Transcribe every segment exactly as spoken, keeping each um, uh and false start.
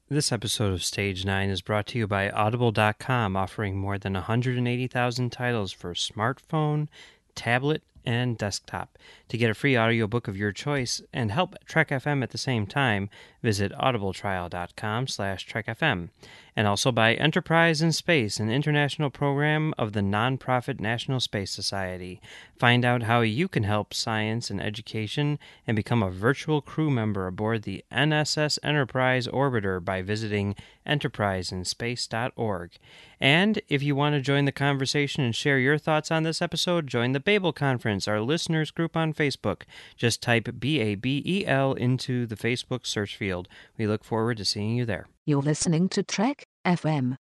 This episode of Stage nine is brought to you by Audible dot com, offering more than one hundred eighty thousand titles for smartphone, tablet, and desktop. To get a free audiobook of your choice and help Trek F M at the same time, visit audibletrial dot com slash Trek F M. And also by Enterprise in Space, an international program of the nonprofit National Space Society. Find out how you can help science and education and become a virtual crew member aboard the N S S Enterprise Orbiter by visiting enterprise in space dot org. And if you want to join the conversation and share your thoughts on this episode, join the Babel Conference, our listeners group on Facebook. Just type B A B E L into the Facebook search field. We look forward to seeing you there. You're listening to Trek F M.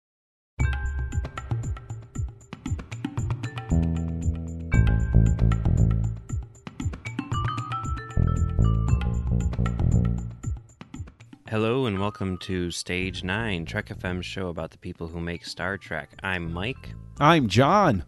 Hello and welcome to Stage nine, Trek F M's show about the people who make Star Trek. I'm Mike. I'm John.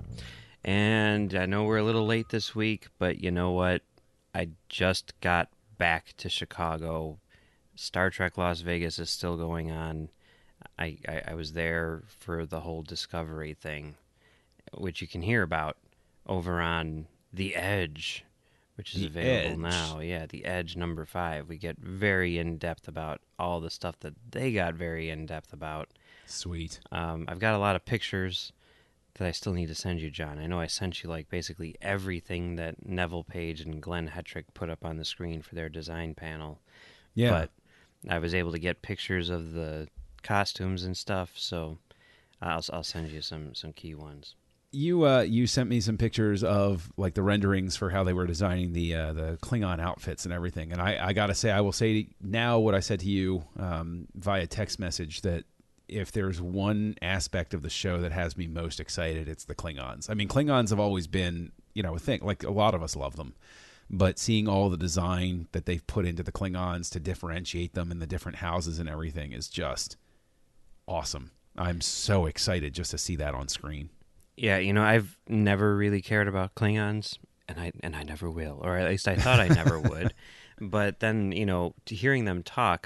And I know we're a little late this week, but you know what? I just got back to Chicago. Star Trek Las Vegas is still going on. I, I, I was there for the whole Discovery thing, which you can hear about over on The Edge, which is The available Edge. now. Yeah, The Edge number five. We get very in-depth about all the stuff that they got very in-depth about. Sweet. Um, I've got a lot of pictures that I still need to send you, John. I know I sent you like basically everything that Neville Page and Glenn Hetrick put up on the screen for their design panel. Yeah. But I was able to get pictures of the costumes and stuff, so I'll I'll send you some, some key ones. You uh, you sent me some pictures of like the renderings for how they were designing the uh, the Klingon outfits and everything. And I, I got to say, I will say now what I said to you um, via text message, that if there's one aspect of the show that has me most excited, it's the Klingons. I mean, Klingons have always been, you know, a thing. Like a lot of us love them. But seeing all the design that they've put into the Klingons to differentiate them in the different houses and everything is just awesome. I'm so excited just to see that on screen. Yeah, you know, I've never really cared about Klingons, and I and I never will, or at least I thought I never would. But then, you know, to hearing them talk,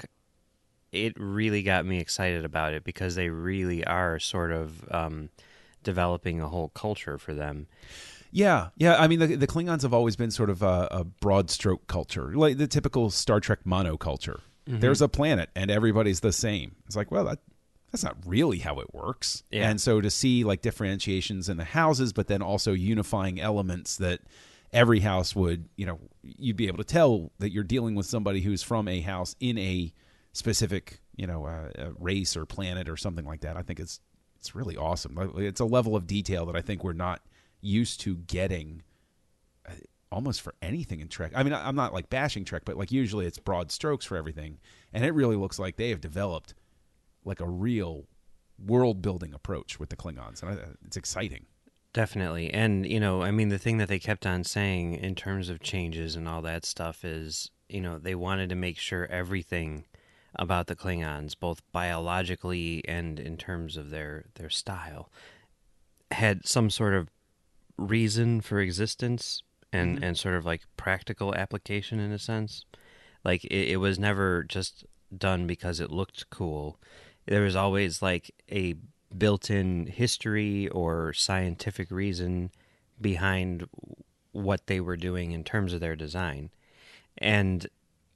it really got me excited about it because they really are sort of um, developing a whole culture for them. Yeah, yeah. I mean, the, the Klingons have always been sort of a, a broad stroke culture, like the typical Star Trek monoculture. Mm-hmm. There's a planet and everybody's the same. It's like, well, that that's not really how it works. Yeah. And so to see like differentiations in the houses, but then also unifying elements that every house would, you know, you'd be able to tell that you're dealing with somebody who's from a house in a specific, you know, uh, race or planet or something like that. I think it's it's really awesome. It's a level of detail that I think we're not used to getting almost for anything in Trek. I mean, I'm not like bashing Trek, but like usually it's broad strokes for everything. And it really looks like they have developed like a real world building approach with the Klingons. And it's exciting. Definitely. And, you know, I mean, the thing that they kept on saying in terms of changes and all that stuff is, you know, they wanted to make sure everything about the Klingons, both biologically and in terms of their, their style, had some sort of reason for existence and, mm-hmm. and sort of like practical application in a sense. Like it, it was never just done because it looked cool. There was always like a built-in history or scientific reason behind what they were doing in terms of their design. And,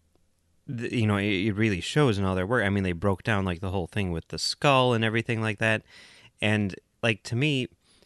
th- you know, it, it really shows in all their work. I mean, they broke down like the whole thing with the skull and everything like that. And like, to me,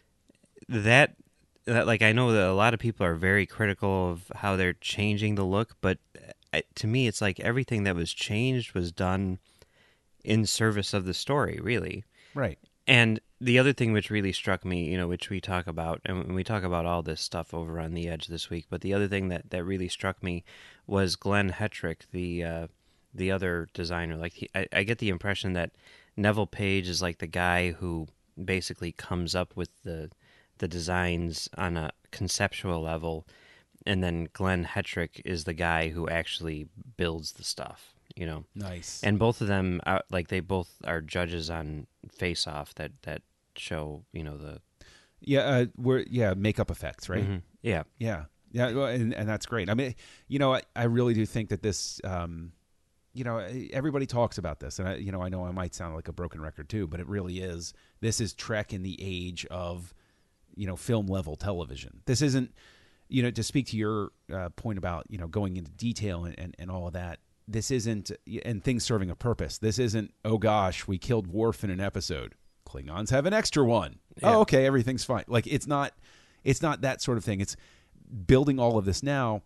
that, that like, I know that a lot of people are very critical of how they're changing the look, but to me, it's like everything that was changed was done in service of the story, really. Right. And the other thing which really struck me, you know, which we talk about, and we talk about all this stuff over on The Edge this week, but the other thing that, that really struck me was Glenn Hetrick, the uh, the other designer. Like, he, I, I get the impression that Neville Page is like the guy who basically comes up with the the designs on a conceptual level, and then Glenn Hetrick is the guy who actually builds the stuff. You know, nice. And both of them, are, like they both are judges on Face Off that, that show, you know, the yeah, uh, we're yeah makeup effects, right? Mm-hmm. Yeah, yeah, yeah, well, and and that's great. I mean, you know, I, I really do think that this um, you know, everybody talks about this, and I, you know, I know I might sound like a broken record too, but it really is. This is Trek in the age of, you know, film level television. This isn't, you know, to speak to your uh, point about, you know, going into detail and, and, and all of that. This isn't, and things serving a purpose. This isn't, oh gosh, we killed Worf in an episode. Klingons have an extra one. Yeah. Oh, okay, everything's fine. Like it's not, it's not that sort of thing. It's building all of this now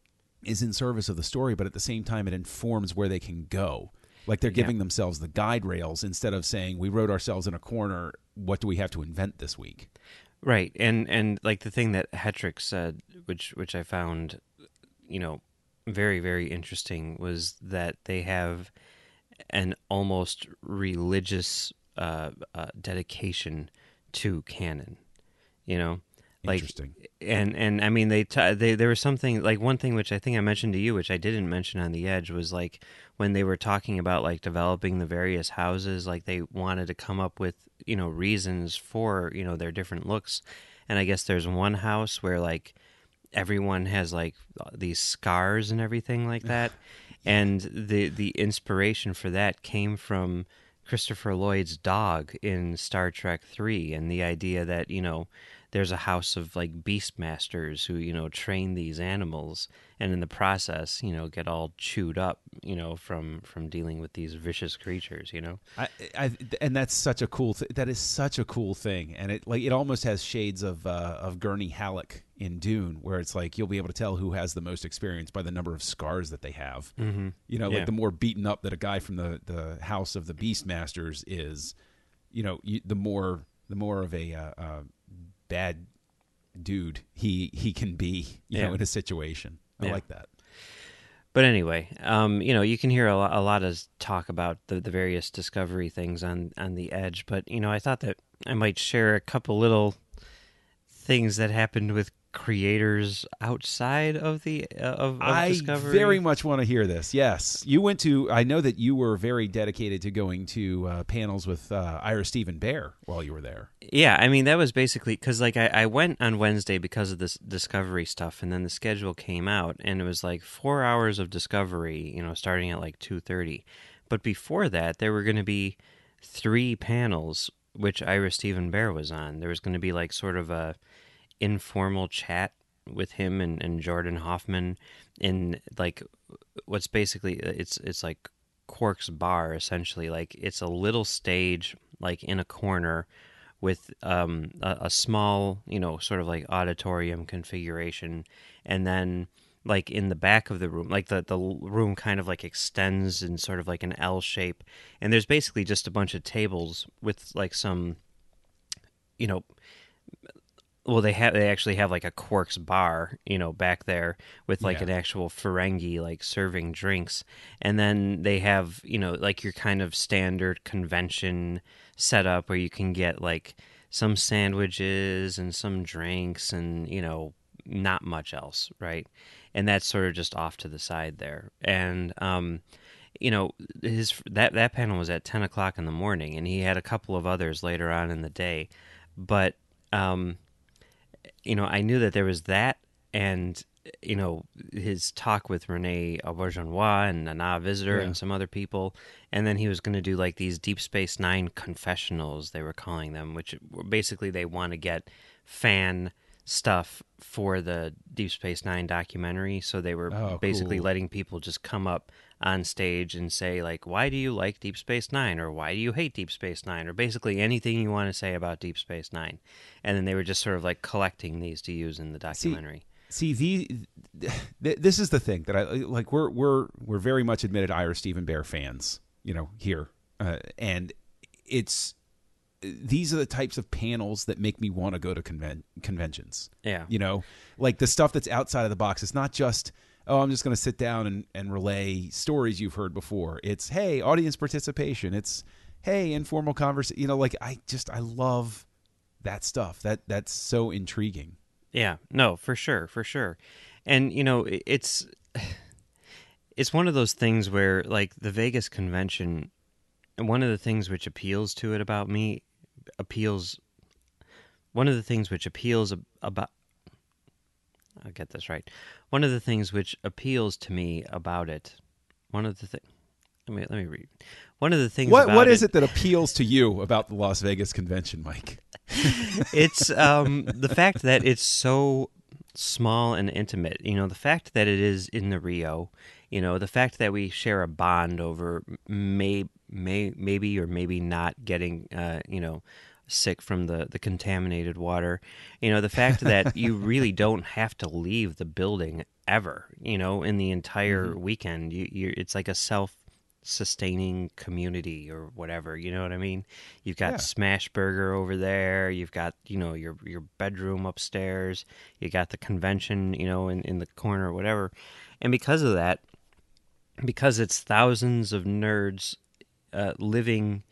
is in service of the story, but at the same time, it informs where they can go. Like they're giving yeah. themselves the guide rails instead of saying, we wrote ourselves in a corner. What do we have to invent this week? Right. And, and like the thing that Hetrick said, which, which I found, you know, very, very interesting, was that they have an almost religious uh, uh, dedication to canon, you know? Like, interesting. And, and I mean, they, t- they, there was something, like one thing which I think I mentioned to you, which I didn't mention on The Edge, was like when they were talking about like developing the various houses, like they wanted to come up with, you know, reasons for, you know, their different looks. And I guess there's one house where like everyone has like these scars and everything like that. And the, the inspiration for that came from Christopher Lloyd's dog in Star Trek three, and the idea that, you know, there's a house of like beastmasters who, you know, train these animals, and in the process, you know, get all chewed up, you know, from from dealing with these vicious creatures, you know. I, I and that's such a cool. Th- that is such a cool thing, and it like it almost has shades of uh, of Gurney Halleck in Dune, where it's like you'll be able to tell who has the most experience by the number of scars that they have. Mm-hmm. You know, yeah. like the more beaten up that a guy from the, the house of the Beastmasters is, you know, you, the more the more of a uh, uh, bad dude he he can be, you yeah. know, in a situation. I yeah. like that. But anyway, um, you know, you can hear a lot, a lot of talk about the, the various Discovery things on, on The Edge, but, you know, I thought that I might share a couple little things that happened with creators outside of the uh, of, of I Discovery. very much want to hear this. Yes, you went to. I know that you were very dedicated to going to uh, panels with uh, Ira Stephen Bear while you were there. Yeah, I mean that was basically because like I, I went on Wednesday because of this Discovery stuff, and then the schedule came out, and it was like four hours of Discovery, you know, starting at like two thirty. But before that, there were going to be three panels, which Ira Stephen Bear was on. There was going to be like sort of a informal chat with him and, and Jordan Hoffman in like what's basically it's it's like Quark's bar essentially. Like it's a little stage like in a corner with um a, a small, you know, sort of like auditorium configuration, and then like in the back of the room, like the the room kind of like extends in sort of like an L shape, and there's basically just a bunch of tables with like some, you know, well, they have they actually have like a Quark's bar, you know, back there with like Yeah. an actual Ferengi like serving drinks, and then they have, you know, like your kind of standard convention setup where you can get like some sandwiches and some drinks and, you know, not much else, right? And that's sort of just off to the side there, and um, you know, his that that panel was at ten o'clock in the morning, and he had a couple of others later on in the day, but um. You know, I knew that there was that, and you know, his talk with Rene Auberjonois and Nana Visitor Yeah. and some other people, and then he was going to do like these Deep Space Nine confessionals, they were calling them, which basically they want to get fan stuff for the Deep Space Nine documentary. So they were Oh, basically cool. letting people just come up on stage and say like, why do you like Deep Space Nine, or why do you hate Deep Space Nine, or basically anything you want to say about Deep Space Nine. And then they were just sort of like collecting these to use in the documentary. See, the th- this is the thing that I like. We're we're we're very much admitted Ira Stephen Bear fans, you know, here, uh, and it's these are the types of panels that make me want to go to conven- conventions. Yeah. You know, like the stuff that's outside of the box. It's not just, oh, I'm just going to sit down and, and relay stories you've heard before. It's, hey, audience participation. It's, hey, informal conversation. You know, like I just, I love that stuff. That That's so intriguing. Yeah, no, for sure, for sure. And, you know, it- it's it's one of those things where, like, the Vegas convention, one of the things which appeals to it about me, appeals, one of the things which appeals ab- about, I'll get this right, one of the things which appeals to me about it, one of the things, let me let me read. One of the things What about what is it, it that appeals to you about the Las Vegas convention, Mike? it's um, the fact that it's so small and intimate. You know, the fact that it is in the Rio. You know, the fact that we share a bond over may may maybe or maybe not getting uh, you know sick from the the contaminated water. You know, the fact that you really don't have to leave the building ever. You know, in the entire Mm-hmm. weekend, you you it's like a self sustaining community or whatever, you know what I mean? You've got Yeah. Smash Burger over there, you've got, you know, your your bedroom upstairs, you got the convention, you know, in, in the corner or whatever. And because of that, because it's thousands of nerds uh, living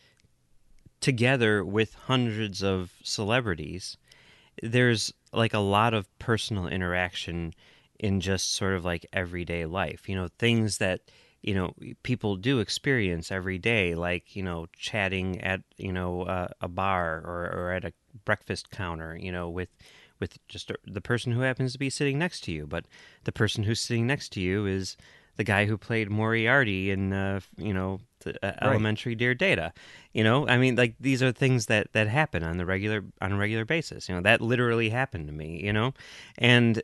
together with hundreds of celebrities, there's like a lot of personal interaction in just sort of like everyday life, you know, things that you know people do experience every day, like you know chatting at you know uh, a bar or, or at a breakfast counter, you know with with just the person who happens to be sitting next to you, but the person who's sitting next to you is the guy who played Moriarty in uh, you know the, uh, Right. Elementary Dear Data. You know, I mean, like these are things that that happen on the regular on a regular basis. You know, that literally happened to me. You know, and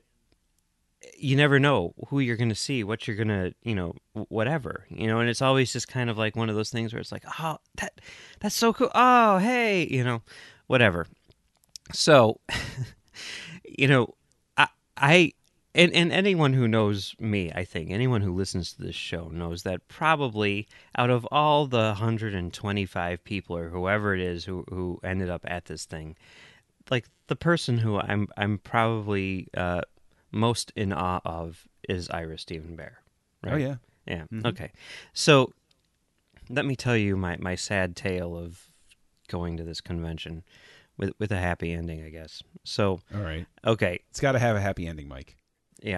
you never know who you're going to see, what you're going to, you know, whatever, you know, and it's always just kind of like one of those things where it's like, oh, that, that's so cool. Oh, hey, you know, whatever. So, you know, I, I, and, and anyone who knows me, I think anyone who listens to this show knows that probably out of all the one hundred twenty-five people or whoever it is who, who ended up at this thing, like the person who I'm, I'm probably, uh, most in awe of is Ira Stephen Bear. Right? Oh yeah. Yeah. Mm-hmm. Okay. So let me tell you my, my sad tale of going to this convention with with a happy ending, I guess. So All right. okay. It's got to have a happy ending, Mike. Yeah.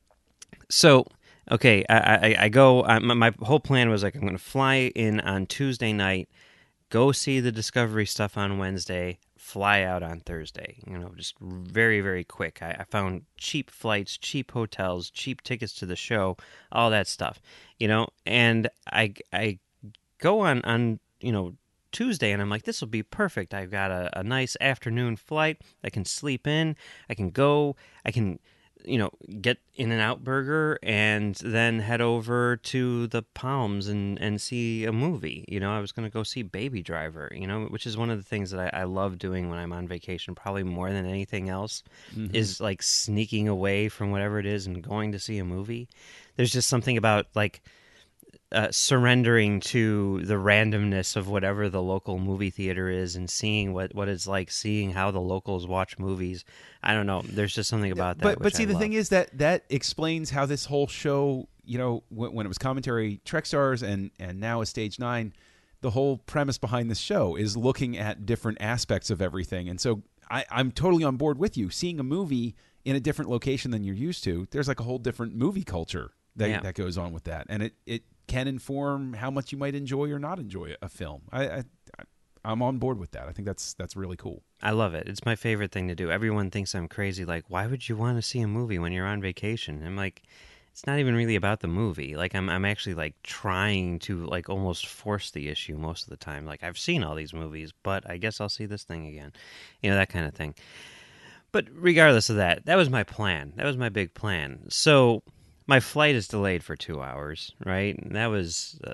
So okay, I I, I go. I, my, my whole plan was like I'm going to fly in on Tuesday night, go see the Discovery stuff on Wednesday, fly out on Thursday. You know, just very, very quick. I, I found cheap flights, cheap hotels, cheap tickets to the show, all that stuff. You know, and I, I go on, on, you know, Tuesday, and I'm like, this will be perfect. I've got a, a nice afternoon flight. I can sleep in. I can go. I can you know, get In-N-Out Burger and then head over to the Palms and, and see a movie. You know, I was going to go see Baby Driver, you know, which is one of the things that I, I love doing when I'm on vacation, probably more than anything else, Mm-hmm. is like sneaking away from whatever it is and going to see a movie. There's just something about like uh, surrendering to the randomness of whatever the local movie theater is and seeing what, what it's like, seeing how the locals watch movies. I don't know. There's just something about that. But which but see, I the love. thing is that that explains how this whole show, you know, when, when it was commentary Trek Stars and and now is Stage Nine, the whole premise behind this show is looking at different aspects of everything. And so I, I'm totally on board with you. Seeing a movie in a different location than you're used to, there's like a whole different movie culture that Yeah. that goes on with that, and it it can inform how much you might enjoy or not enjoy a film. I, I I'm on board with that. I think that's that's really cool. I love it. It's my favorite thing to do. Everyone thinks I'm crazy. Like, why would you want to see a movie when you're on vacation? I'm like, it's not even really about the movie. Like, I'm I'm actually like trying to like almost force the issue most of the time. Like, I've seen all these movies, but I guess I'll see this thing again. You know, that kind of thing. But regardless of that, that was my plan. That was my big plan. So my flight is delayed for two hours, right? And that was uh,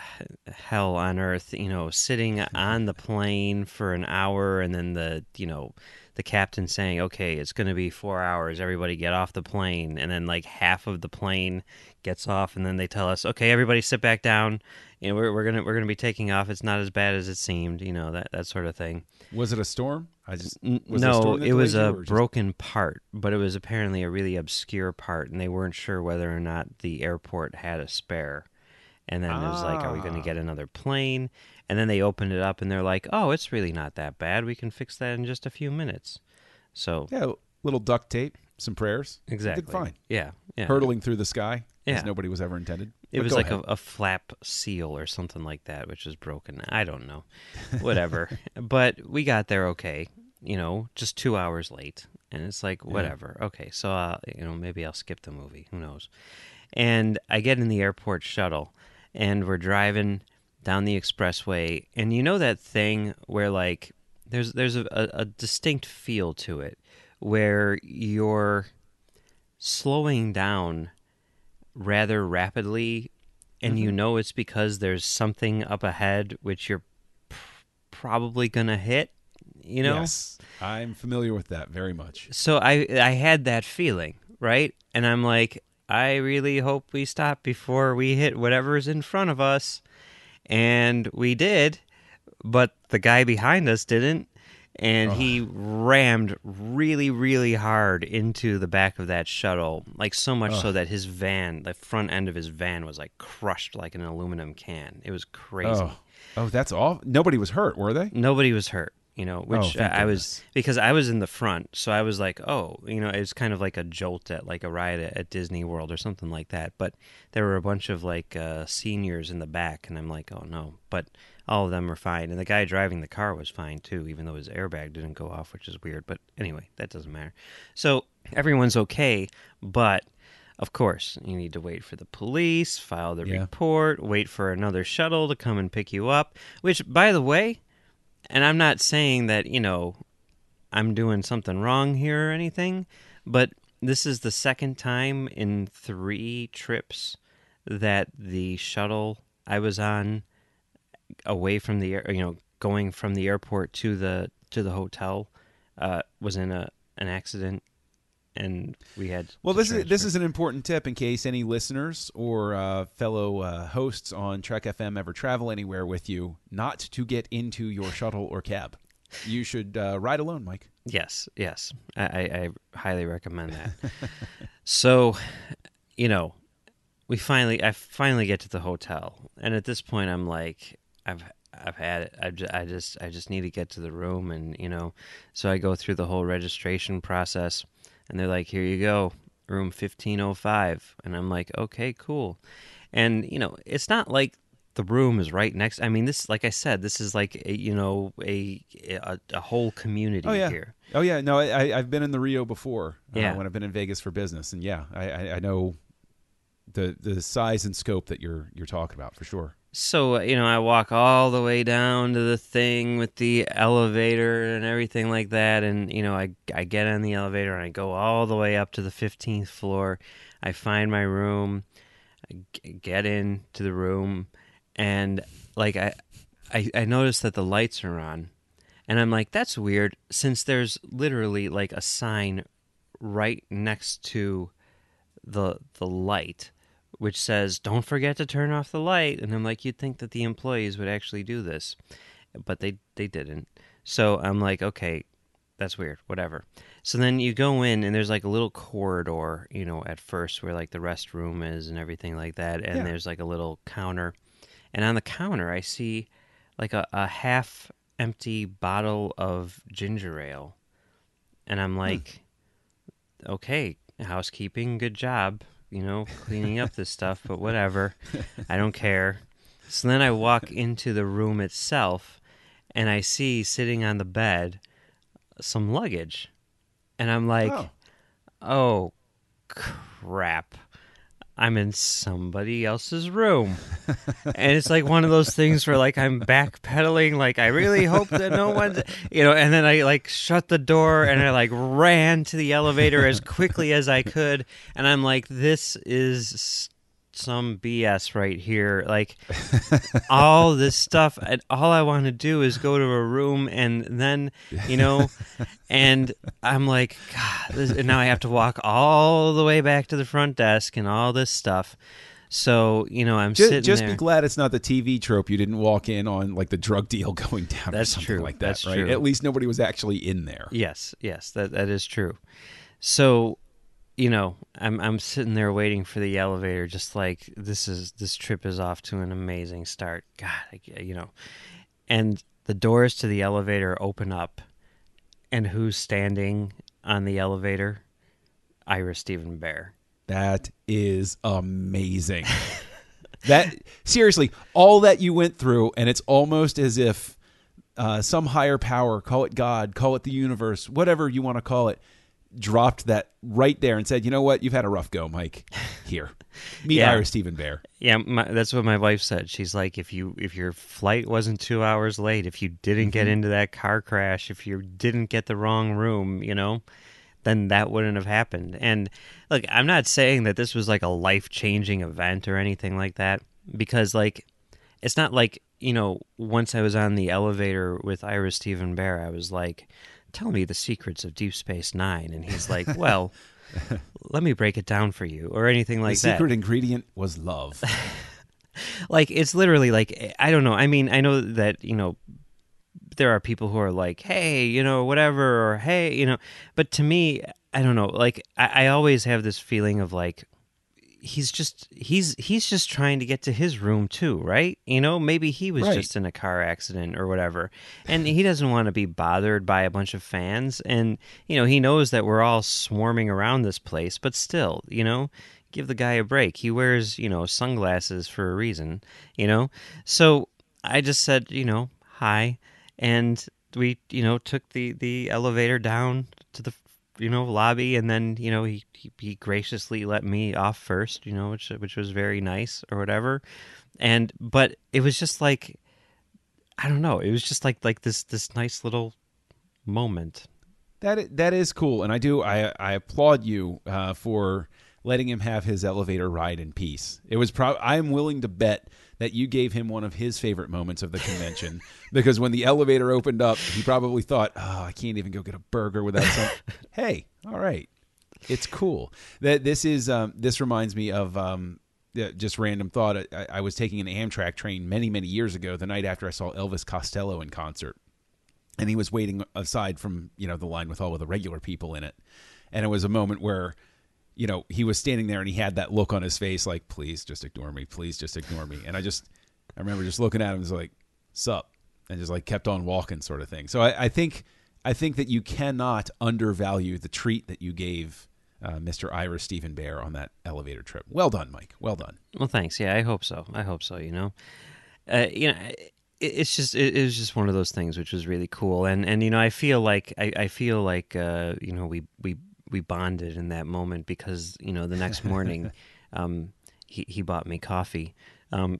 hell on earth, you know, sitting on the plane for an hour and then the, you know, the captain saying, okay, it's going to be four hours. Everybody get off the plane. And then like half of the plane gets off and then they tell us, okay, everybody sit back down. You know, we're, we're going to, we're going to be taking off. It's not as bad as it seemed, you know, that, that sort of thing. Was it a storm? I just N- was there a no, storm that it was delayed a you, or just- broken part, but it was apparently a really obscure part, and they weren't sure whether or not the airport had a spare. And then it was like, are we going to Ah. get another plane? And then they opened it up, and they're like, oh, it's really not that bad. We can fix that in just a few minutes. So Yeah, a little duct tape, some prayers. You exactly, did fine. Yeah, yeah. Hurtling through the sky Yeah. as nobody was ever intended. It But was go like a, ahead. a flap seal or something like that, which was broken. I don't know. Whatever. But we got there okay, you know, just two hours late. And it's like, whatever. Okay, so, uh, you know, maybe I'll skip the movie. Who knows? And I get in the airport shuttle, and we're driving down the expressway, and you know that thing where like there's there's a, a, a distinct feel to it, where you're slowing down rather rapidly, and mm-hmm. you know it's because there's something up ahead which you're pr- probably gonna hit. You know, yes, I'm familiar with that very much. So I I had that feeling, right? And I'm like, I really hope we stop before we hit whatever's in front of us. And we did, but the guy behind us didn't. And oh. he rammed really, really hard into the back of that shuttle, like so much oh. so that his van, the front end of his van was like crushed like an aluminum can. It was crazy. Oh, oh that's all. Nobody was hurt, were they? Nobody was hurt. You know, which oh, I was, because I was in the front, so I was like, oh, you know, it's kind of like a jolt at like a ride at, at Disney World or something like that. But there were a bunch of like uh, seniors in the back, and I'm like, oh no. But all of them were fine, and the guy driving the car was fine too, even though his airbag didn't go off, which is weird. But anyway, that doesn't matter. So everyone's okay, but of course, you need to wait for the police, file the yeah. report, wait for another shuttle to come and pick you up, which, by the way, and I'm not saying that, you know, I'm doing something wrong here or anything, but this is the second time in three trips that the shuttle I was on away from the, you know, going from the airport to the to the hotel uh, was in a an accident, and we had well. This transfer. is this is an important tip in case any listeners or uh, fellow uh, hosts on Trek F M ever travel anywhere with you, not to get into your shuttle or cab. You should uh, ride alone, Mike. Yes, yes, I, I, I highly recommend that. So, you know, we finally, I finally get to the hotel, and at this point, I'm like, I've. I've had it. I just, I just, I just need to get to the room, and you know, so I go through the whole registration process. And they're like, here you go, room fifteen oh five. And I'm like, okay, cool. And, you know, it's not like the room is right next. I mean, this, like I said, this is like, a, you know, a, a a whole community oh, yeah. here. Oh, yeah. No, I, I've been in the Rio before yeah. uh, when I've been in Vegas for business. And, yeah, I, I, I know the the size and scope that you're you're talking about for sure. So, you know, I walk all the way down to the thing with the elevator and everything like that. And, you know, I, I get on the elevator and I go all the way up to the fifteenth floor. I find my room, I get into the room, and, like, I, I, I notice that the lights are on. And I'm like, that's weird, since there's literally, like, a sign right next to the the light, which says, don't forget to turn off the light. And I'm like, you'd think that the employees would actually do this. But they, they didn't. So I'm like, okay, that's weird, whatever. So then you go in, and there's like a little corridor, you know, at first where like the restroom is and everything like that. And yeah. there's like a little counter. And on the counter, I see like a, a half-empty bottle of ginger ale. And I'm like, hmm. okay, housekeeping, good job. You know, cleaning up this stuff, but whatever. I don't care. So then I walk into the room itself, and I see sitting on the bed some luggage. And I'm like, oh, oh crap. I'm in somebody else's room. And it's like one of those things where like I'm backpedaling, like I really hope that no one's, you know, and then I like shut the door and I like ran to the elevator as quickly as I could. And I'm like, this is some B S right here. Like all this stuff, and all I want to do is go to a room, and then, you know, and I'm like, God, this, and now I have to walk all the way back to the front desk and all this stuff. So, you know, I'm just, sitting just there. be glad it's not the T V trope. You didn't walk in on like the drug deal going down. That's or something true. Like that, That's right? true. At least nobody was actually in there. Yes, yes, that that is true. So, you know, I'm I'm sitting there waiting for the elevator, just like this is this trip is off to an amazing start. God, I, you know, and the doors to the elevator open up, and who's standing on the elevator? Ira Steven Behr. That is amazing. That seriously, all that you went through, and it's almost as if uh, some higher power, call it God, call it the universe, whatever you want to call it, dropped that right there and said, you know what, you've had a rough go, Mike. Here, meet Yeah. Ira Stephen Bear. Yeah, my, that's what my wife said. She's like, if you if your flight wasn't two hours late, if you didn't get into that car crash, if you didn't get the wrong room, you know, then that wouldn't have happened. And look, I'm not saying that this was like a life changing event or anything like that, because like it's not like, you know, once I was on the elevator with Ira Stephen Bear, I was like, tell me the secrets of Deep Space Nine, and he's like, well. Let me break it down for you, or anything like The that. secret ingredient was love. Like, it's literally like, I don't know. I mean, I know that, you know, there are people who are like, hey, you know, whatever, or hey, you know, but to me, I don't know. Like, I, I always have this feeling of like, he's just he's he's just trying to get to his room too, right? You know, maybe he was Right. just in a car accident or whatever, and he doesn't want to be bothered by a bunch of fans. And you know, he knows that we're all swarming around this place, but still, you know, give the guy a break. He wears, you know, sunglasses for a reason, you know. So I just said, you know, hi, and we, you know, took the the elevator down to the you know, lobby, and then, you know, he, he he graciously let me off first, you know, which which was very nice or whatever. And but it was just like, I don't know, it was just like like this this nice little moment. That i- that is cool, and I do I I applaud you uh, for letting him have his elevator ride in peace. It was pro- I'm willing to bet that you gave him one of his favorite moments of the convention because when the elevator opened up, he probably thought, "Oh, I can't even go get a burger without some." Hey, all right, it's cool. That this is um, this reminds me of um, yeah, just random thought. I, I was taking an Amtrak train many many years ago, the night after I saw Elvis Costello in concert. And he was waiting aside from, you know, the line with all of the regular people in it. And it was a moment where, you know, he was standing there and he had that look on his face like, please just ignore me. Please just ignore me. And I just, I remember just looking at him and was like, sup? And just like kept on walking sort of thing. So I, I think, I think that you cannot undervalue the treat that you gave uh, Mister Ira Stephen Bear on that elevator trip. Well done, Mike. Well done. Well, thanks. Yeah, I hope so. I hope so. You know, uh, you know. It, it's just it, it was just one of those things which was really cool, and and you know I feel like I, I feel like uh, you know we, we we bonded in that moment because you know the next morning um, he he bought me coffee. Um,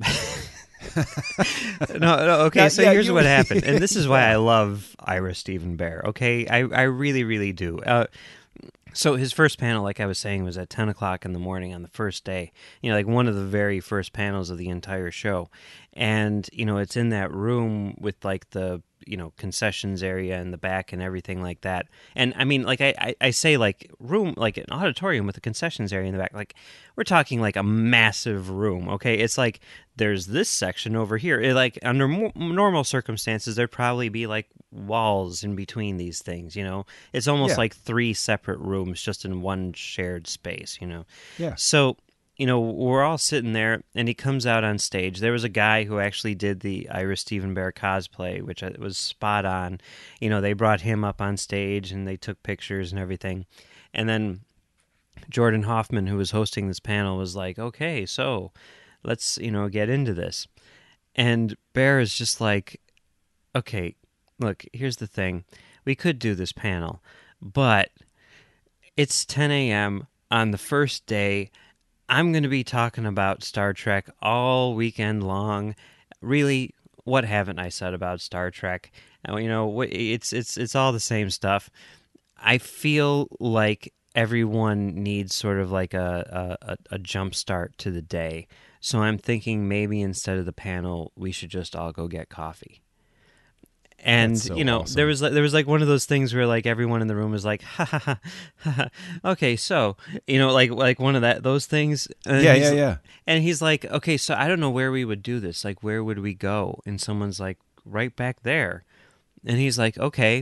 no, no, okay. Yeah, so yeah, here's you- what happened, and this is why I love Ira Stephen Bear. Okay, I I really really do. Uh, So his first panel, like I was saying, was at ten o'clock in the morning on the first day. You know, like one of the very first panels of the entire show. And, you know, it's in that room with like the, you know, concessions area in the back and everything like that. And I mean, like I, I, I say like room, like an auditorium with a concessions area in the back. Like we're talking like a massive room, okay? It's like there's this section over here. It, like under mo- normal circumstances, there'd probably be like walls in between these things, you know? It's almost Yeah. like three separate rooms just in one shared space, you know? Yeah. So, you know, we're all sitting there, and he comes out on stage. There was a guy who actually did the Ira Stephen Bear cosplay, which I- was spot on. You know, they brought him up on stage, and they took pictures and everything. And then Jordan Hoffman, who was hosting this panel, was like, okay, so let's, you know, get into this. And Bear is just like, okay, look, here's the thing. We could do this panel, but it's ten a.m. on the first day. I'm going to be talking about Star Trek all weekend long. Really, what haven't I said about Star Trek? Uh, You know, wh- it's it's it's all the same stuff. I feel like everyone needs sort of like a a, a a jump start to the day. So I'm thinking maybe instead of the panel, we should just all go get coffee. And That's so you know, awesome. there was like, there was like one of those things where like everyone in the room was like, ha ha ha, ha, ha. Okay, so you know, like like one of that those things. And Yeah, he's- yeah, yeah. And he's like, okay, so I don't know where we would do this. Like, where would we go? And someone's like, right back there. And he's like, okay,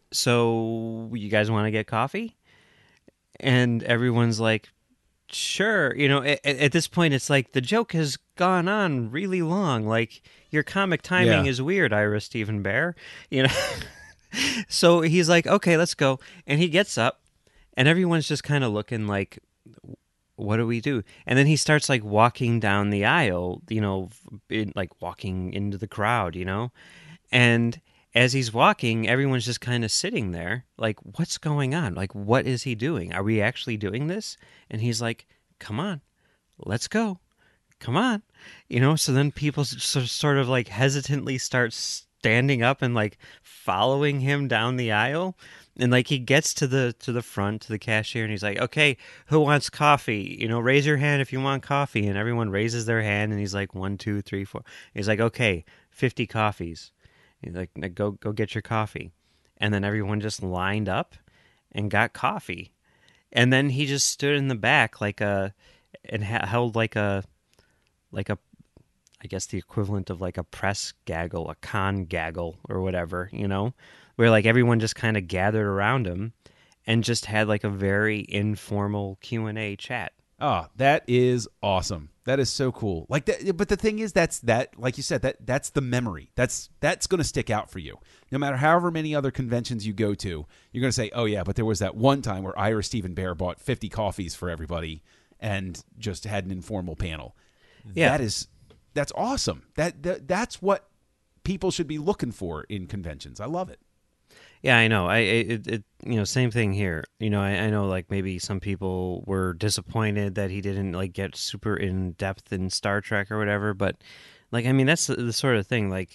so you guys want to get coffee? And everyone's like, sure. You know, at, at this point, it's like the joke has gone on really long. Like your comic timing Yeah. is weird, Ira Stephen Bear. You know, so he's like, okay, let's go. And he gets up, and everyone's just kind of looking like, what do we do? And then he starts like walking down the aisle. You know, in, like walking into the crowd. You know, and as he's walking, everyone's just kind of sitting there, like, what's going on? Like, what is he doing? Are we actually doing this? And he's like, come on, let's go. Come on. You know, so then people sort of like hesitantly start standing up and like following him down the aisle. And like he gets to the to the front, to the cashier, and he's like, okay, who wants coffee? You know, raise your hand if you want coffee. And everyone raises their hand, and he's like, one, two, three, four. He's like, okay, fifty coffees. He's like, go go get your coffee. And then everyone just lined up and got coffee. And then he just stood in the back like a, and ha- held like a, like a, I guess the equivalent of like a press gaggle, a con gaggle or whatever, you know, where like everyone just kind of gathered around him and just had like a very informal Q and A chat. Oh, that is awesome. That is so cool. Like that, but the thing is, that's that. Like you said, that that's the memory. That's that's going to stick out for you. No matter however many other conventions you go to, you're going to say, "Oh yeah, but there was that one time where Ira Stephen Bear bought fifty coffees for everybody and just had an informal panel." Yeah, that is that's awesome. That, that that's what people should be looking for in conventions. I love it. Yeah, I know. I it, it you know, same thing here. You know, I, I know like maybe some people were disappointed that he didn't like get super in depth in Star Trek or whatever, but like I mean that's the, the sort of thing, like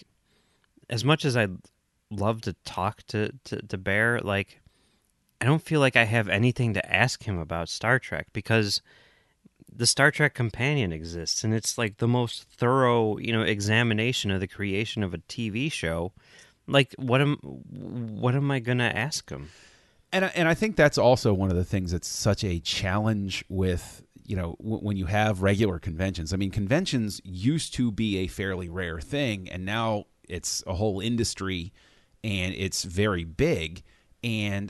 as much as I love to talk to, to, to Bear, like I don't feel like I have anything to ask him about Star Trek because the Star Trek Companion exists and it's like the most thorough, you know, examination of the creation of a T V show. Like, what am what am I going to ask him? And I, and I think that's also one of the things that's such a challenge with, you know, w- when you have regular conventions. I mean, conventions used to be a fairly rare thing, and now it's a whole industry, and it's very big. And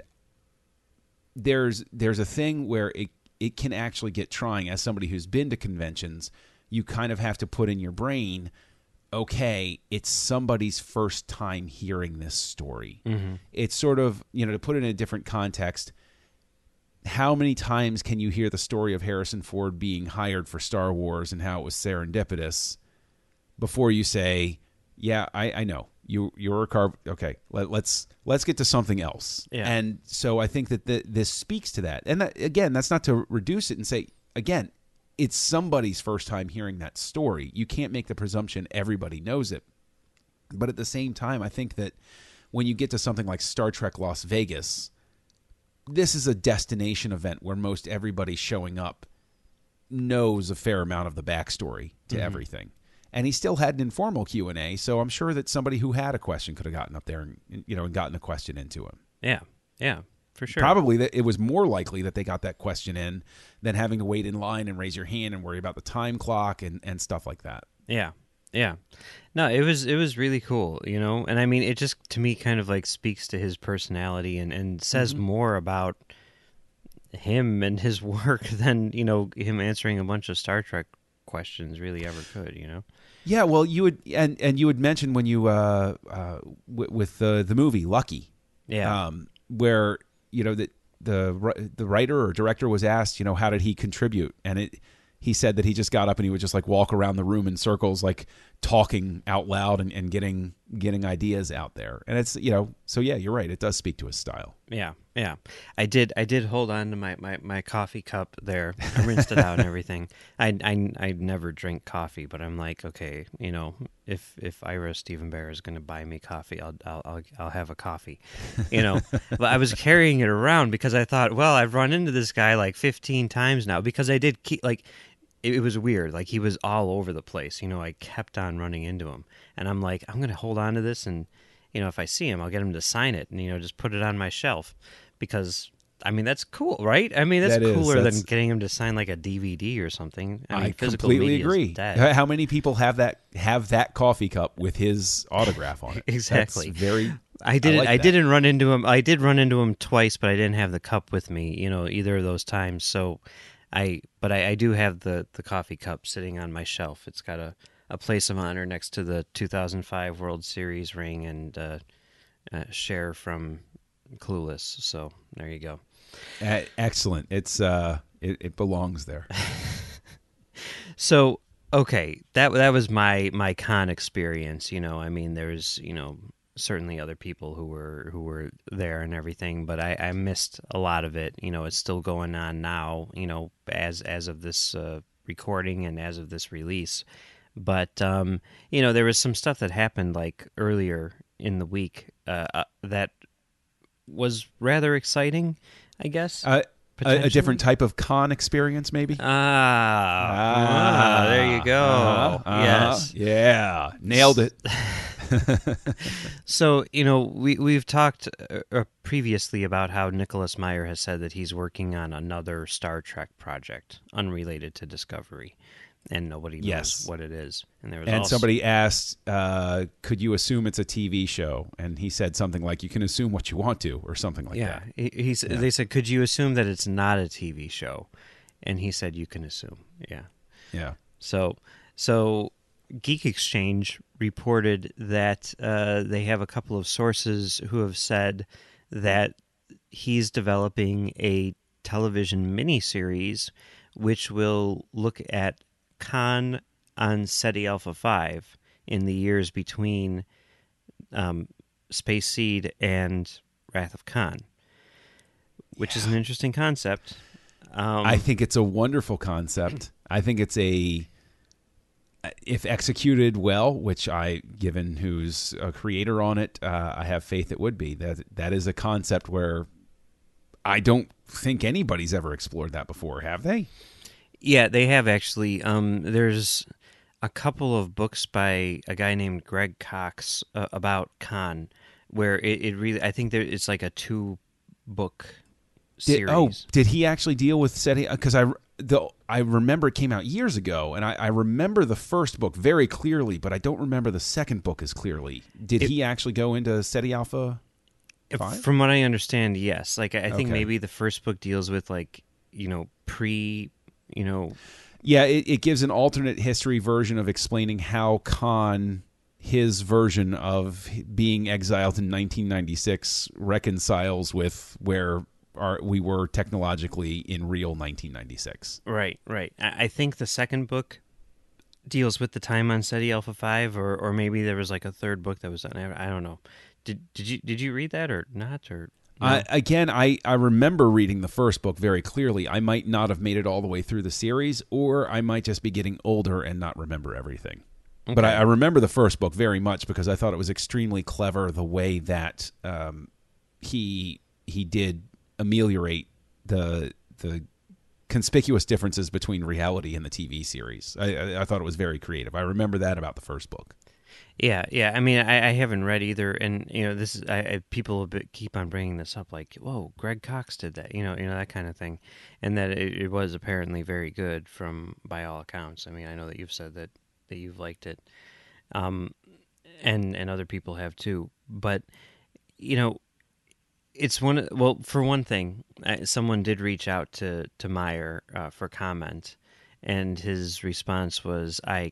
there's there's a thing where it, it can actually get trying. As somebody who's been to conventions, you kind of have to put in your brain, okay, it's somebody's first time hearing this story. Mm-hmm. It's sort of, you know, to put it in a different context, how many times can you hear the story of Harrison Ford being hired for Star Wars and how it was serendipitous before you say, yeah, I, I know. You, you're a car. Okay, let, let's let's get to something else. Yeah. And so I think that the, this speaks to that. And that, again, that's not to reduce it and say, again, it's somebody's first time hearing that story. You can't make the presumption everybody knows it. But at the same time, I think that when you get to something like Star Trek Las Vegas, this is a destination event where most everybody showing up knows a fair amount of the backstory to mm-hmm. everything. And he still had an informal Q and A, so I'm sure that somebody who had a question could have gotten up there and, you know, and gotten a question into him. Yeah, yeah. For sure. Probably that it was more likely that they got that question in than having to wait in line and raise your hand and worry about the time clock and, and stuff like that. Yeah. Yeah. No, it was it was really cool, you know? And I mean, it just, to me, kind of like speaks to his personality and, and says mm-hmm. more about him and his work than, you know, him answering a bunch of Star Trek questions really ever could, you know? Yeah, well, you would, and, and you would mention when you, uh, uh, w- with the, the movie Lucky. Yeah. Um, where, you know, that the the writer or director was asked, you know, how did he contribute? And it he said that he just got up and he would just like walk around the room in circles, like talking out loud and, and getting getting ideas out there. And it's, you know, so yeah, you're right. It does speak to his style. Yeah, yeah. I did I did hold on to my, my, my coffee cup there. I rinsed it out and everything. I, I, I never drink coffee, but I'm like, okay, you know, if if Ira Stephen Bear is going to buy me coffee, I'll, I'll I'll I'll have a coffee, you know. But I was carrying it around because I thought, well, I've run into this guy like fifteen times now because I did keep like. It was weird. Like, he was all over the place. You know, I kept on running into him. And I'm like, I'm going to hold on to this. And, you know, if I see him, I'll get him to sign it and, you know, just put it on my shelf. Because, I mean, that's cool, right? I mean, that's that cooler is, that's... than getting him to sign, like, a D V D or something. I, mean, I physical completely media agree. Is dead. How many people have that have that coffee cup with his autograph on it? Exactly. That's very... I didn't. I, like I that. didn't run into him. I did run into him twice, but I didn't have the cup with me. You know, either of those times. So, I. But I, I do have the, the coffee cup sitting on my shelf. It's got a, a place of honor next to the two thousand five World Series ring and uh, uh, Cher from Clueless. So there you go. Uh, excellent. It's uh, it, it belongs there. So okay, that that was my my con experience. You know, I mean, there's you know. certainly other people who were who were there and everything, but I, I missed a lot of it. You know, it's still going on now, you know, as as of this uh, recording and as of this release. But um, you know, there was some stuff that happened like earlier in the week uh, uh, that was rather exciting, I guess. Uh, a, a different type of con experience, maybe. Ah, Ah, ah, there you go. uh-huh, uh-huh. Yes, Yeah, nailed it. So, you know, we, we've talked uh, previously about how Nicholas Meyer has said that he's working on another Star Trek project unrelated to Discovery, and nobody knows Yes. what it is. And there was And also, somebody asked, uh, could you assume it's a T V show? And he said something like, you can assume what you want to, or something like yeah, that. he, he's, Yeah. they said, could you assume that it's not a T V show? And he said, you can assume, yeah. Yeah. So, so Geek Exchange reported that uh, they have a couple of sources who have said that he's developing a television miniseries which will look at Khan on SETI Alpha five in the years between um, Space Seed and Wrath of Khan, which is an interesting concept. Um, I think it's a wonderful concept. I think it's a, if executed well, which I, given who's a creator on it, uh, I have faith it would be. That that is a concept where I don't think anybody's ever explored that before, have they? Yeah, they have actually. Um, there's a couple of books by a guy named Greg Cox uh, about Khan, where it, it really, I think there, it's like a two book series. Did, oh, did he actually deal with SETI? Because I, the, I remember it came out years ago, and I, I remember the first book very clearly, but I don't remember the second book as clearly. Did It- he actually go into SETI Alpha five? From what I understand, yes. Like I I think Okay. maybe the first book deals with like you know pre, you know, Yeah, it, it gives an alternate history version of explaining how Khan, his version of being exiled in nineteen ninety-six, reconciles with where our, we were technologically in real nineteen ninety-six. right, right. I, I think the second book deals with the time on SETI Alpha five, or or maybe there was like a third book that was done. I, I don't know. Did did you did you read that or not or? No? I, again, I, I remember reading the first book very clearly. I might not have made it all the way through the series, or I might just be getting older and not remember everything. But I, I remember the first book very much because I thought it was extremely clever the way that um, he he did ameliorate the the conspicuous differences between reality and the T V series. I, I, I thought it was very creative. I remember that about the first book. Yeah, yeah. I mean, I, I haven't read either, and you know, this is I, I people a bit keep on bringing this up, like, whoa, Greg Cox did that, you know, you know that kind of thing, and that it, it was apparently very good from by all accounts. I mean, I know that you've said that that you've liked it, um, and and other people have too. But you know, it's one. Well, for one thing, uh, someone did reach out to to Meyer uh, for comment, and his response was, "I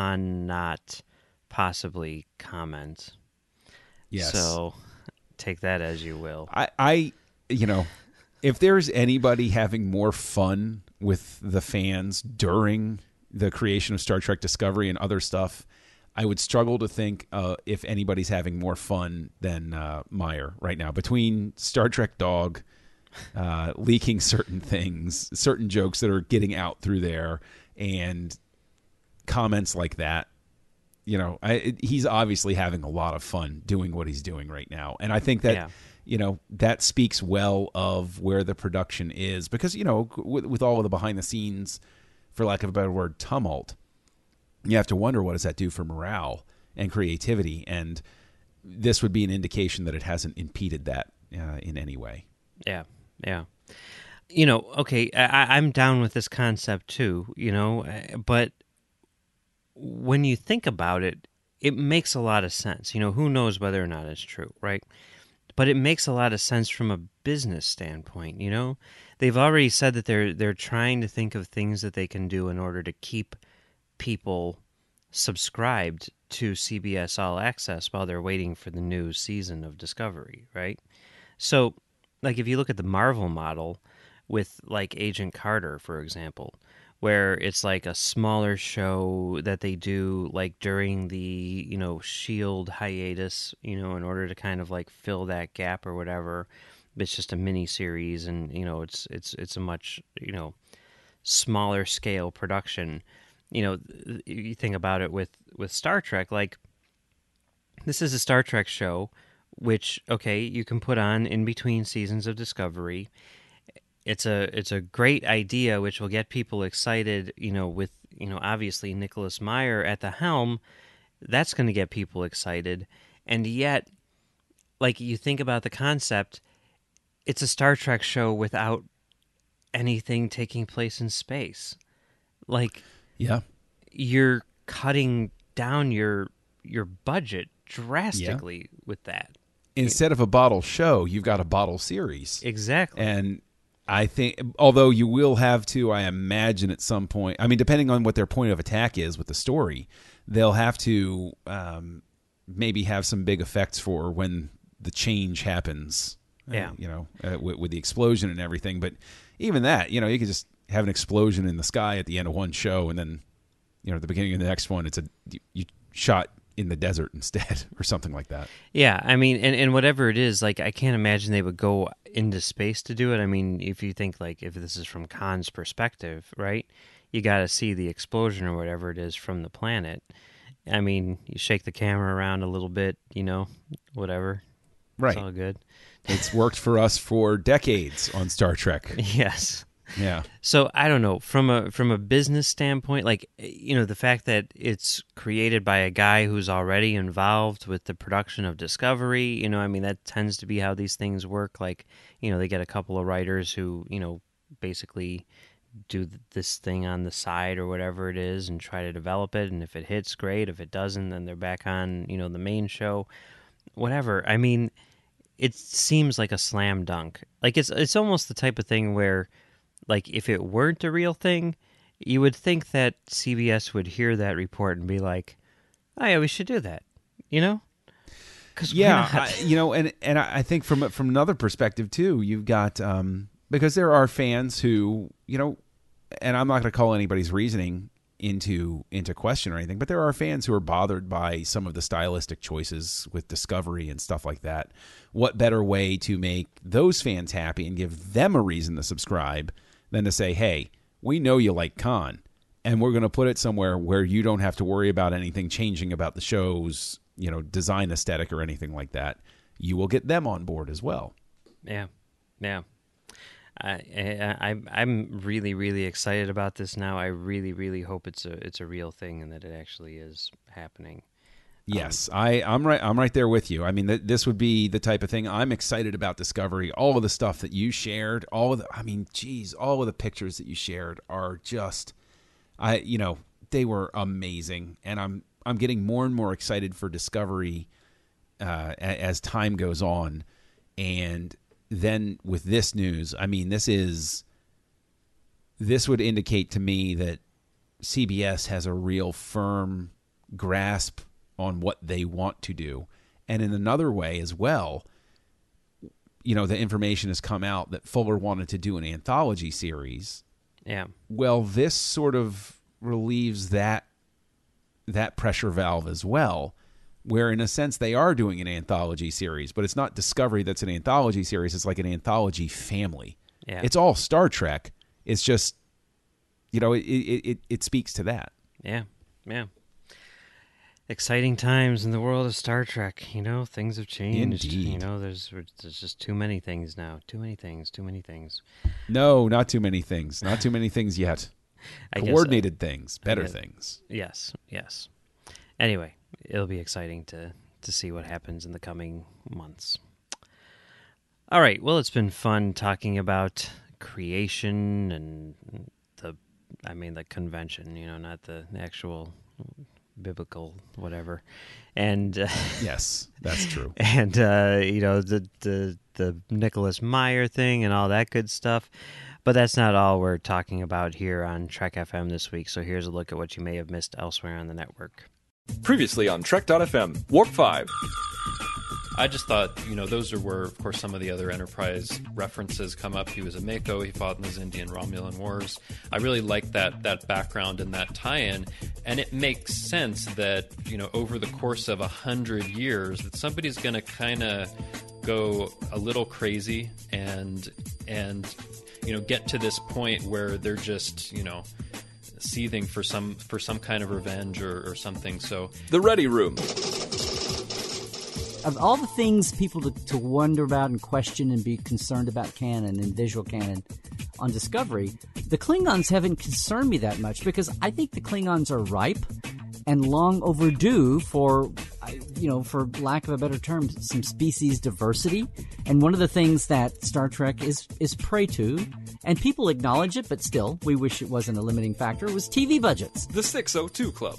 cannot possibly comment." Yes. So take that as you will. I, I, you know, if there's anybody having more fun with the fans during the creation of Star Trek Discovery and other stuff, I would struggle to think uh, if anybody's having more fun than uh, Meyer right now. Between Star Trek Dog uh, leaking certain things, certain jokes that are getting out through there, and comments like that, you know, I, he's obviously having a lot of fun doing what he's doing right now. And I think that, Yeah. you know, that speaks well of where the production is because, you know, with, with all of the behind the scenes, for lack of a better word, tumult, you have to wonder what does that do for morale and creativity. And this would be an indication that it hasn't impeded that uh, in any way. Yeah, yeah. You know, okay, I, I'm down with this concept too, you know, uh, but when you think about it, it makes a lot of sense. You know, who knows whether or not it's true, right? But it makes a lot of sense from a business standpoint, you know? They've already said that they're they're trying to think of things that they can do in order to keep people subscribed to C B S All Access while they're waiting for the new season of Discovery, right? So, like if you look at the Marvel model with like Agent Carter, for example, where it's like a smaller show that they do like during the, you know, Shield hiatus, you know, in order to kind of like fill that gap or whatever. It's just a mini series, and you know, it's it's it's a much, you know, smaller scale production. You know, you think about it with with Star Trek, like this is a Star Trek show, which okay, you can put on in between seasons of Discovery. It's a it's a great idea, which will get people excited. You know, with you know obviously Nicholas Meyer at the helm, that's going to get people excited. And yet, like you think about the concept, it's a Star Trek show without anything taking place in space. Like, yeah, you're cutting down your your budget drastically yeah. with that. Instead of a bottle show, you've got a bottle series. Exactly. And I think, although you will have to, I imagine at some point, I mean, depending on what their point of attack is with the story, they'll have to um, maybe have some big effects for when the change happens. Yeah. Uh, you know, uh, with, with the explosion and everything. But even that, you know, you could just have an explosion in the sky at the end of one show, and then, you know, at the beginning of the next one, it's a you, you shot in the desert instead or something like that. Yeah, I mean, and, and whatever it is, like, I can't imagine they would go into space to do it. I mean, if you think, like, if this is from Khan's perspective, right, you got to see the explosion or whatever it is from the planet. I mean, you shake the camera around a little bit, you know, whatever. Right. It's all good. It's worked for us for decades on Star Trek. Yes. Yeah. So I don't know, from a from a business standpoint, like, you know, the fact that it's created by a guy who's already involved with the production of Discovery, you know, I mean, that tends to be how these things work. Like, you know, they get a couple of writers who, you know, basically do this thing on the side or whatever it is and try to develop it. And if it hits, great. If it doesn't, then they're back on, you know, the main show, whatever. I mean, it seems like a slam dunk. Like, it's it's almost the type of thing where, like, if it weren't a real thing, you would think that C B S would hear that report and be like, "Oh yeah, we should do that," you know? Cause yeah, I, you know, and and I think from from another perspective too, you've got um, because there are fans who, you know, and I'm not going to call anybody's reasoning into into question or anything, but there are fans who are bothered by some of the stylistic choices with Discovery and stuff like that. What better way to make those fans happy and give them a reason to subscribe than to say, hey, we know you like Khan, and we're going to put it somewhere where you don't have to worry about anything changing about the show's, you know, design aesthetic or anything like that. You will get them on board as well. Yeah, yeah. I, I, I'm really, really excited about this now. I really, really hope it's a it's a real thing and that it actually is happening. Yes, um, I, I'm right. I'm right there with you. I mean, th- this would be the type of thing I'm excited about. Discovery, all of the stuff that you shared, all of the, I mean, geez, all of the pictures that you shared are just, I, you know, they were amazing, and I'm I'm getting more and more excited for Discovery uh, as time goes on, and then with this news, I mean, this is this would indicate to me that C B S has a real firm grasp on what they want to do. And in another way as well, you know, the information has come out that Fuller wanted to do an anthology series. Yeah. Well, this sort of relieves that that pressure valve as well, where in a sense they are doing an anthology series, but it's not Discovery that's an anthology series. It's like an anthology family. Yeah. It's all Star Trek. It's just, you know, it it, it, it speaks to that. Yeah. Yeah. Exciting times in the world of Star Trek. You know, things have changed. Indeed. You know, there's there's just too many things now. Too many things. Too many things. No, not too many things. Not too many things yet. I Coordinated guess, uh, things. Better guess, things. Yes. Yes. Anyway, it'll be exciting to to see what happens in the coming months. All right. Well, it's been fun talking about creation and the, I mean, the convention. You know, not the actual biblical whatever, and uh, yes, that's true. And uh, you know, the the the Nicholas Meyer thing and all that good stuff. But that's not all we're talking about here on Trek F M this week. So here's a look at what you may have missed elsewhere on the network. Previously on Trek dot F M, Warp five. I just thought, you know, those are where, of course, some of the other Enterprise references come up. He was a Mako. He fought in those Indian-Romulan wars. I really like that that background and that tie-in, and it makes sense that, you know, over the course of a hundred years, that somebody's going to kind of go a little crazy and and you know get to this point where they're just, you know, seething for some for some kind of revenge or, or something. So The Ready Room. Of all the things people to, to wonder about and question and be concerned about canon and visual canon on Discovery, the Klingons haven't concerned me that much, because I think the Klingons are ripe and long overdue for, you know, for lack of a better term, some species diversity. And one of the things that Star Trek is is prey to, and people acknowledge it, but still, we wish it wasn't a limiting factor, was T V budgets. The six oh two Club.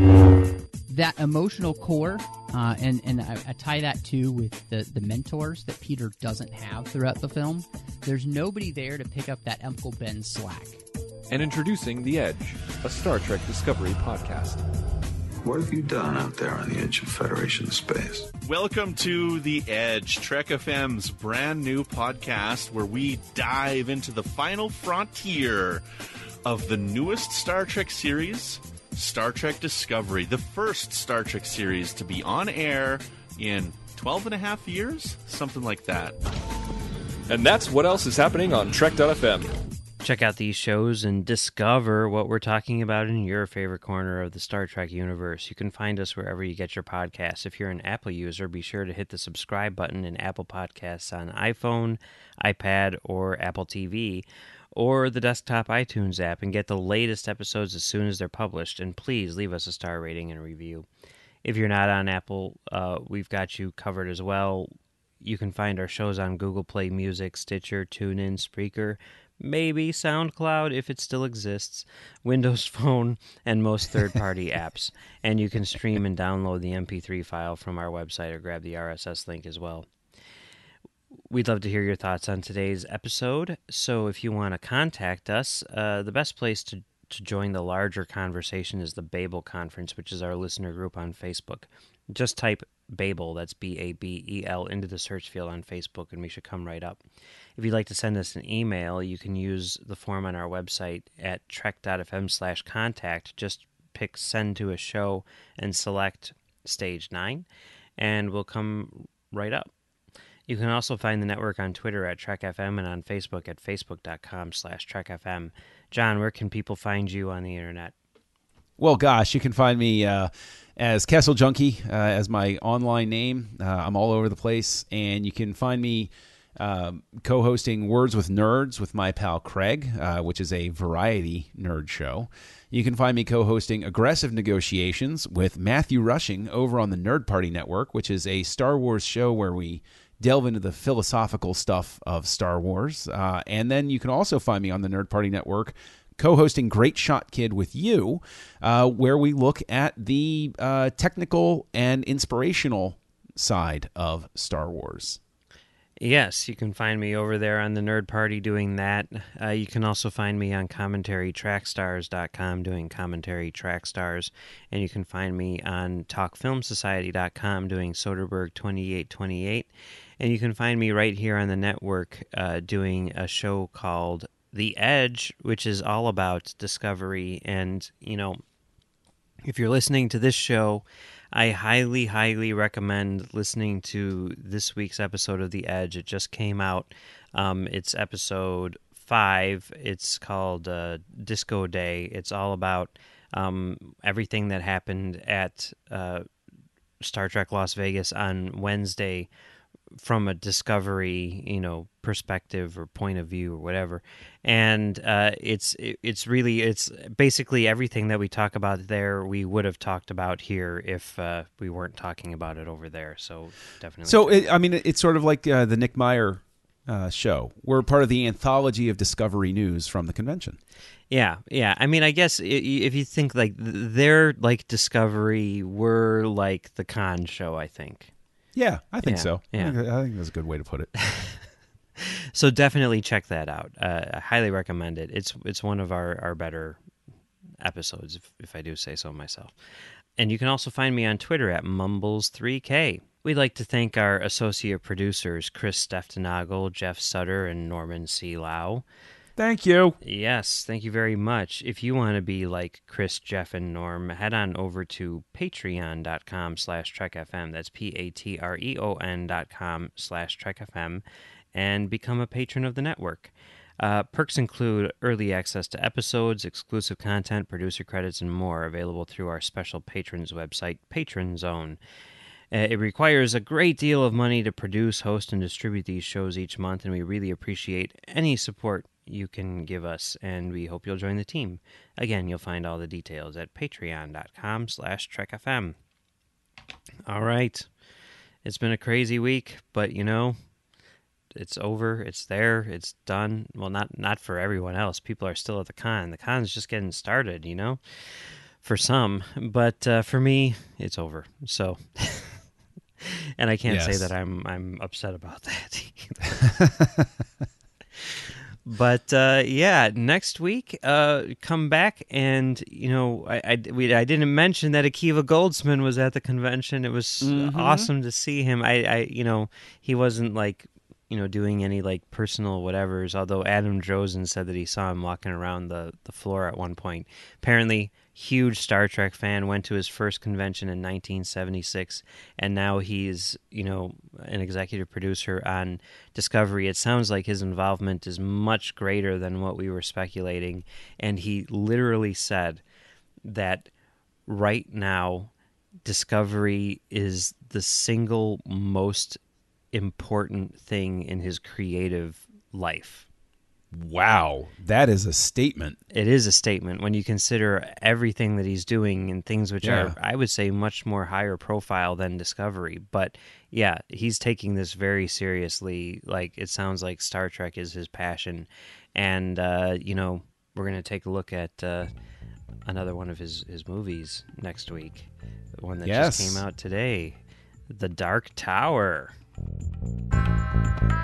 That emotional core, uh, and, and I, I tie that too with the, the mentors that Peter doesn't have throughout the film. There's nobody there to pick up that Uncle Ben slack. And introducing The Edge, a Star Trek Discovery podcast. What have you done out there on the edge of Federation space? Welcome to The Edge, Trek F M's brand new podcast where we dive into the final frontier of the newest Star Trek series, Star Trek Discovery, the first Star Trek series to be on air in twelve and a half years, something like that. And that's what else is happening on Trek dot F M. Check out these shows and discover what we're talking about in your favorite corner of the Star Trek universe. You can find us wherever you get your podcasts. If you're an Apple user, be sure to hit the subscribe button in Apple Podcasts on iPhone, iPad, or Apple T V, or the desktop iTunes app, and get the latest episodes as soon as they're published. And please leave us a star rating and review. If you're not on Apple, uh, we've got you covered as well. You can find our shows on Google Play Music, Stitcher, TuneIn, Spreaker, maybe SoundCloud if it still exists, Windows Phone, and most third-party apps. And you can stream and download the M P three file from our website or grab the R S S link as well. We'd love to hear your thoughts on today's episode, so if you want to contact us, uh, the best place to, to join the larger conversation is the Babel Conference, which is our listener group on Facebook. Just type Babel, that's B A B E L, into the search field on Facebook, and we should come right up. If you'd like to send us an email, you can use the form on our website at trek dot f m slash contact. Just pick Send to a Show and select Stage nine, and we'll come right up. You can also find the network on Twitter at Trek F M and on Facebook at facebook.com slash Trek FM. John, where can people find you on the internet? Well, gosh, you can find me uh, as Castle Junkie, uh, as my online name. Uh, I'm all over the place, and you can find me um, co-hosting Words with Nerds with my pal Craig, uh, which is a variety nerd show. You can find me co-hosting Aggressive Negotiations with Matthew Rushing over on the Nerd Party Network, which is a Star Wars show where we delve into the philosophical stuff of Star Wars. Uh, and then you can also find me on the Nerd Party Network co-hosting Great Shot Kid with you, uh, where we look at the uh, technical and inspirational side of Star Wars. Yes, you can find me over there on the Nerd Party doing that. Uh, you can also find me on commentary track stars dot com doing Commentary Track Stars. And you can find me on talk film society dot com doing Soderbergh twenty-eight twenty-eight. And you can find me right here on the network uh, doing a show called The Edge, which is all about Discovery. And, you know, if you're listening to this show, I highly, highly recommend listening to this week's episode of The Edge. It just came out. Um, it's episode five. It's called uh, Disco Day. It's all about um, everything that happened at uh, Star Trek Las Vegas on Wednesday from a Discovery, you know, perspective or point of view or whatever. And uh, it's it's really, it's basically everything that we talk about there we would have talked about here if uh, we weren't talking about it over there. So definitely. So, it, I mean, it's sort of like uh, the Nick Meyer uh, show. We're part of the anthology of Discovery news from the convention. Yeah, yeah. I mean, I guess if you think like they're like Discovery, we're like the Con show, I think. Yeah, I think yeah, so. Yeah. I think, I think that's a good way to put it. So definitely check that out. Uh, I highly recommend it. It's it's one of our, our better episodes, if, if I do say so myself. And you can also find me on Twitter at Mumbles three K. We'd like to thank our associate producers, Chris Steftenagel, Jeff Sutter, and Norman C. Lau. Thank you. Yes, thank you very much. If you want to be like Chris, Jeff, and Norm, head on over to patreon.com slash trekfm. That's P-A-T-R-E-O-N dot com slash trekfm, and become a patron of the network. Uh, perks include early access to episodes, exclusive content, producer credits, and more available through our special patrons website, Patron Zone. Uh, it requires a great deal of money to produce, host, and distribute these shows each month, and we really appreciate any support you can give us, and we hope you'll join the team. Again, you'll find all the details at patreon.com slash trekfm. All right. It's been a crazy week, but, you know, it's over. It's there. It's done. Well, not not for everyone else. People are still at the con. The con's just getting started, you know, for some. But uh, for me, it's over. So, and I can't Yes. say that I'm I'm upset about that either. But uh, yeah, next week, uh, come back and you know, I I, we, I didn't mention that Akiva Goldsman was at the convention. It was Mm-hmm. awesome to see him. I, I you know, he wasn't like you know doing any like personal whatevers. Although Adam Drozen said that he saw him walking around the the floor at one point. Apparently, huge Star Trek fan, went to his first convention in nineteen seventy-six, and now he's, you know, an executive producer on Discovery. It sounds like his involvement is much greater than what we were speculating, and he literally said that right now Discovery is the single most important thing in his creative life. Wow, that is a statement. It is a statement when you consider everything that he's doing and things which Yeah. are, I would say, much more higher profile than Discovery. But yeah, he's taking this very seriously. Like, it sounds like Star Trek is his passion. And, uh, you know, we're going to take a look at uh, another one of his, his movies next week. The one that Yes. just came out today, The Dark Tower.